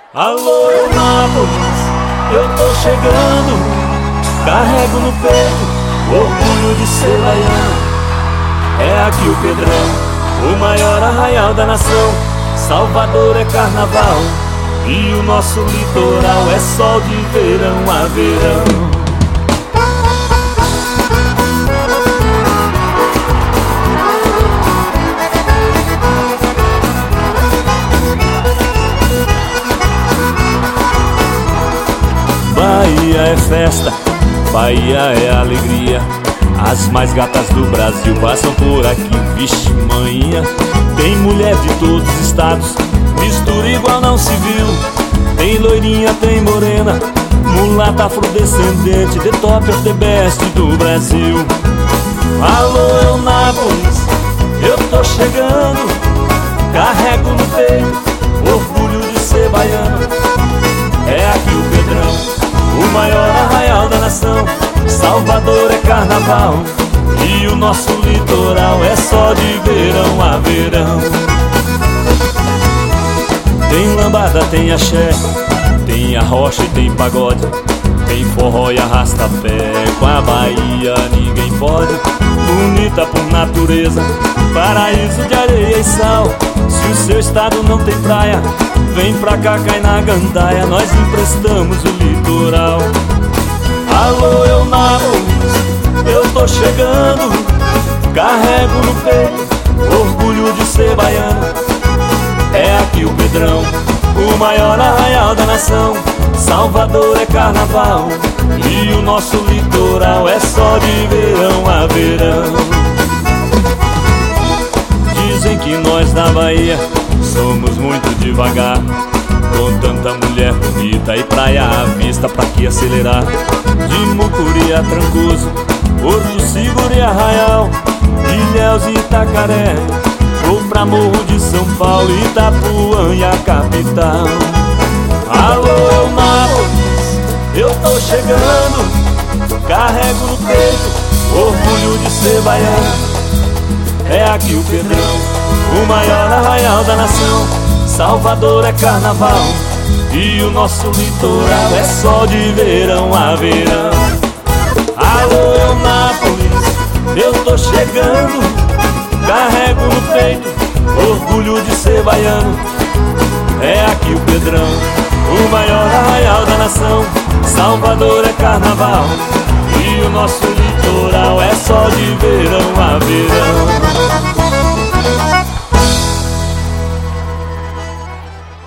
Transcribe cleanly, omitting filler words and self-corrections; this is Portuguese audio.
Alô, Eunápolis, eu tô chegando. Carrego no peito o orgulho de ser baiano. É aqui o Pedrão, o maior arraial da nação. Salvador é carnaval e o nosso litoral é sol de verão a verão. Bahia é festa, Bahia é alegria. As mais gatas do Brasil passam por aqui, vixe manhã. Tem mulher de todos os estados, mistura igual não se viu. Tem loirinha, tem morena, mulata afrodescendente, the top of the best do Brasil. Alô, Eunápolis, eu tô chegando. Carrego no peito orgulho de ser baiano. É aqui o Pedrão, o maior arraial da nação. Salvador é carnaval e o nosso litoral é só de verão a verão. Tem lambada, tem axé, tem arrocha e tem pagode. Tem forró e arrasta-pé, com a Bahia ninguém pode. Bonita por natureza, paraíso de areia e sal. Se o seu estado não tem praia, vem pra cá, cai na gandaia, nós emprestamos o litoral. Alô, Eunápolis, eu tô chegando. Carrego no peito orgulho de ser baiano. É aqui o Pedrão, o maior arraial da nação. Salvador é carnaval e o nosso litoral é só de verão a verão. Dizem que nós da Bahia somos muito devagar, com tanta mulher bonita e praia à vista, pra que acelerar? De Mucuri a Trancoso, Porto Seguro e Arraial, Ilhéus e Itacaré, vou pra Morro de São Paulo, Itapuã e a capital. Alô, Eunápolis, eu tô chegando. Carrego no peito orgulho de ser baiano. É aqui o Pedrão, o maior arraial da nação. Salvador é carnaval e o nosso litoral é só de verão a verão. Alô, Eunápolis, eu tô chegando. Carrego no peito orgulho de ser baiano. É aqui o Pedrão, o maior arraial da nação. Salvador é carnaval e o nosso litoral é só de verão a verão.